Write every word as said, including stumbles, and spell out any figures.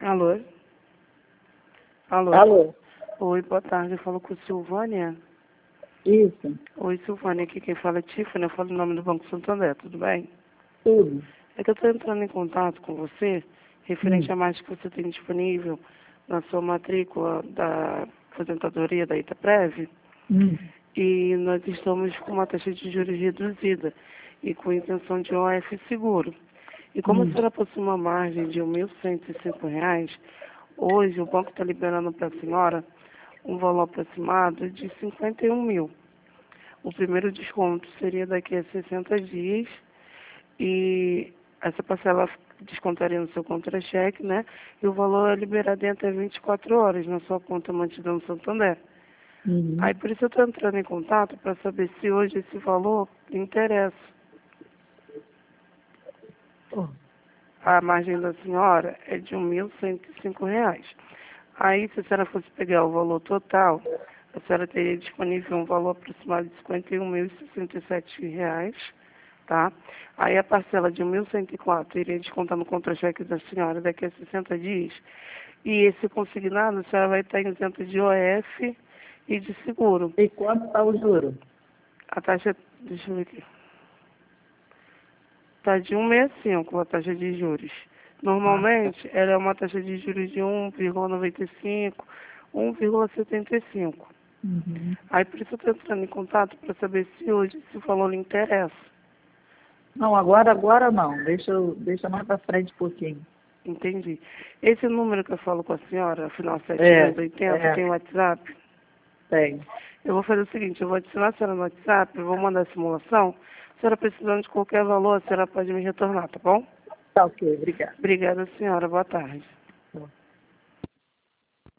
Alô? Alô? Alô? Oi, boa tarde. Eu falo com Silvânia. Isso, Oi, Silvânia. Aqui quem fala é Tiffany. Eu falo em nome do Banco Santander. Tudo bem? tudo. É que eu estou entrando em contato com você referente Hum. à margem que você tem disponível na sua matrícula da aposentadoria da Itaprev. Hum. E nós estamos com uma taxa de juros reduzida e com intenção de O F seguro. E como a Hum. senhora possui uma margem de mil cento e cinco reais, hoje o banco está liberando para a senhora um valor aproximado de cinquenta e um mil. O primeiro desconto seria daqui a sessenta dias e essa parcela descontaria no seu contra-cheque, né? E o valor é liberado em até vinte e quatro horas na sua conta mantida no Santander. Uhum. Aí por isso eu estou entrando em contato para saber se hoje esse valor lhe interessa. Oh. A margem da senhora é de mil cento e cinco reais. Aí, se a senhora fosse pegar o valor total, a senhora teria disponível um valor aproximado de cinquenta e um mil e sessenta e sete reais, tá? Aí a parcela de mil cento e quatro iria descontar no contra-cheque da senhora daqui a sessenta dias. E esse consignado, a senhora vai estar isenta de O F e de seguro. E quanto está o juro? A taxa, deixa eu ver aqui. Está de um vírgula sessenta e cinco a taxa de juros. Ah, tá. Normalmente, ela é uma taxa de juros de um vírgula noventa e cinco, um vírgula setenta e cinco. Uhum. Aí por isso eu estou entrando em contato para saber se hoje esse valor lhe interessa. Não, agora, agora não. Deixa, eu- deixa mais para frente um pouquinho. Entendi. Esse número que eu falo com a senhora, afinal sete dois É, oito zero, é, tem WhatsApp? tem. Eu vou fazer o seguinte, eu vou adicionar a senhora no WhatsApp, eu vou mandar a simulação. Se a senhora precisando de qualquer valor, a senhora pode me retornar, tá bom? Tá ok, obrigada. Obrigada, senhora. Boa tarde.